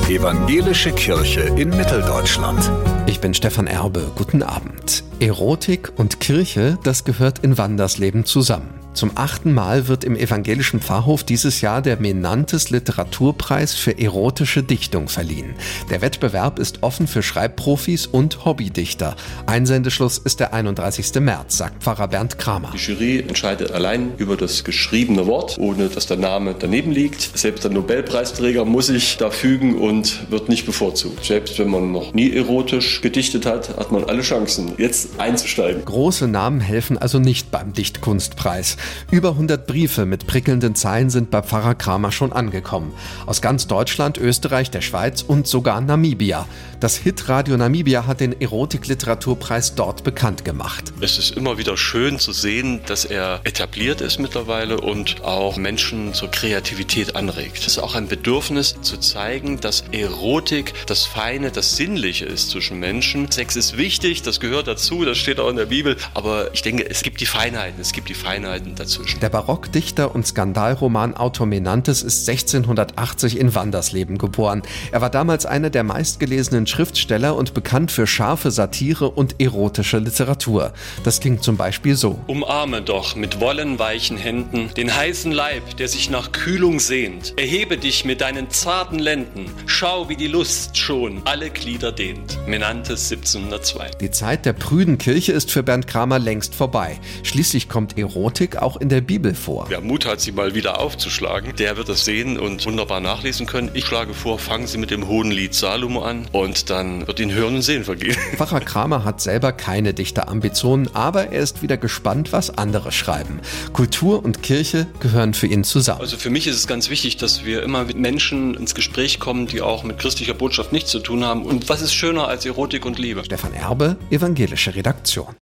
Evangelische Kirche in Mitteldeutschland. Ich bin Stefan Erbe, guten Abend. Erotik und Kirche, das gehört in Wandersleben zusammen. Zum 8. Mal wird im evangelischen Pfarrhof dieses Jahr der Menantes Literaturpreis für erotische Dichtung verliehen. Der Wettbewerb ist offen für Schreibprofis und Hobbydichter. Einsendeschluss ist der 31. März, sagt Pfarrer Bernd Kramer. Die Jury entscheidet allein über das geschriebene Wort, ohne dass der Name daneben liegt. Selbst der Nobelpreisträger muss sich da fügen und wird nicht bevorzugt. Selbst wenn man noch nie erotisch gedichtet hat, hat man alle Chancen, jetzt einzusteigen. Große Namen helfen also nicht beim Dichtkunstpreis. Über 100 Briefe mit prickelnden Zeilen sind bei Pfarrer Kramer schon angekommen. Aus ganz Deutschland, Österreich, der Schweiz und sogar Namibia. Das Hitradio Namibia hat den Erotik-Literaturpreis dort bekannt gemacht. Es ist immer wieder schön zu sehen, dass er etabliert ist mittlerweile und auch Menschen zur Kreativität anregt. Es ist auch ein Bedürfnis zu zeigen, dass Erotik das Feine, das Sinnliche ist zwischen Menschen. Sex ist wichtig, das gehört dazu, das steht auch in der Bibel. Aber ich denke, es gibt die Feinheiten dazwischen. Der Barockdichter und Skandalromanautor Menantes ist 1680 in Wandersleben geboren. Er war damals einer der meistgelesenen Schriftsteller und bekannt für scharfe Satire und erotische Literatur. Das klingt zum Beispiel so. Umarme doch mit wollenweichen Händen den heißen Leib, der sich nach Kühlung sehnt. Erhebe dich mit deinen zarten Lenden. Schau, wie die Lust schon alle Glieder dehnt. Menantes 1702. Die Zeit der prüden Kirche ist für Bernd Kramer längst vorbei. Schließlich kommt Erotik auch in der Bibel vor. Wer Mut hat, sie mal wieder aufzuschlagen, der wird das sehen und wunderbar nachlesen können. Ich schlage vor, fangen Sie mit dem Hohenlied Salomo an und dann wird Ihnen Hören und Sehen vergehen. Pfarrer Kramer hat selber keine Dichterambitionen, aber er ist wieder gespannt, was andere schreiben. Kultur und Kirche gehören für ihn zusammen. Also für mich ist es ganz wichtig, dass wir immer mit Menschen ins Gespräch kommen, die auch mit christlicher Botschaft nichts zu tun haben. Und was ist schöner als Erotik und Liebe? Stefan Erbe, Evangelische Redaktion.